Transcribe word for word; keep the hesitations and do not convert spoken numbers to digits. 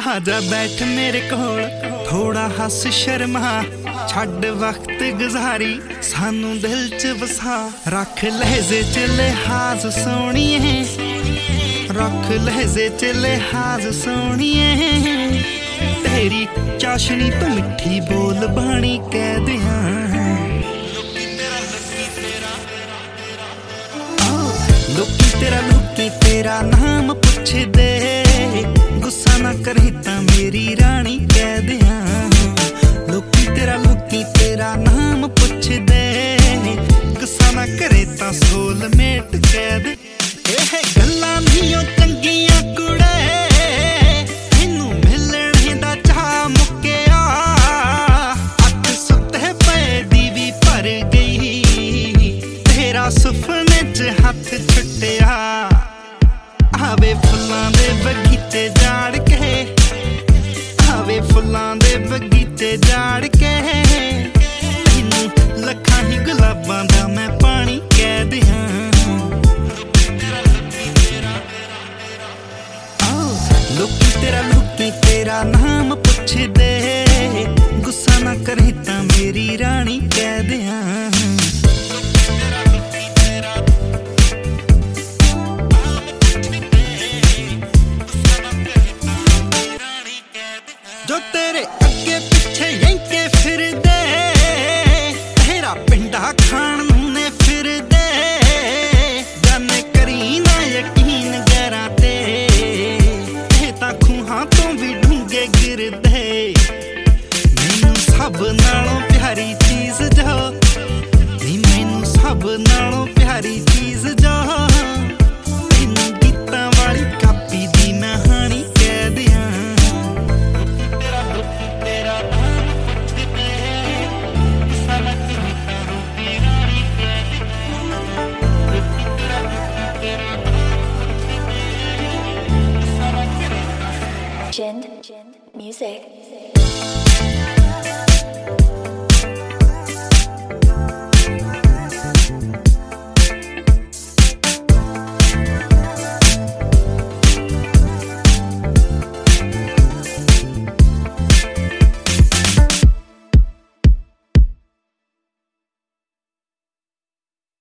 आजा बैठ मेरे कोल थोड़ा हस शर्मा छड़ वक्त गुजारी सानू दिल च वसा रख लहजे च लिहाज सोहणीए रख लहजे च लिहाज सोहणीए तेरी चाशनी तो मिठी बोल बाणी कह दियां लोकी तेरा लोकी तेरा नाम पुछ दे गुस्सा ना करी तां मेरी रानी कह दियां लोकी तेरा लोकी तेरा नाम पुछ दे गुस्सा ना करे तां सोलमेट कह दे एह गल्लां नियो चंगियां कुड़े मैनू मिलणे दा चाह मुक्किया अख सुत्ते पे दी भी भर गई तेरा सुपने च हथ छुट्टिया आवे फुल्लां दे बगीचे जाड़ के आवे फुल्लां दे बगीचे जाड़ के तैनू लखां ही गुलाबां दा मैं पानी कह दियां लोकी तेरा लोकी तेरा नाम पुछ दे गुस्सा ना करी तां मेरी रानी कह दियां जो तेरे अगे पिछे यंके फिर दे तेरा पिंडा खान ने फिर दे जाने करी ना यकीन गैरा ते तां खूहां तो भी ढूंगे गिर दे मैनू सब नालों प्यारी चीज जो नी मैनू सब नालों प्यारी चीज जो तैनू गीतां वाली कापी दी मैं हानी कह दियां Gen, Gen, music.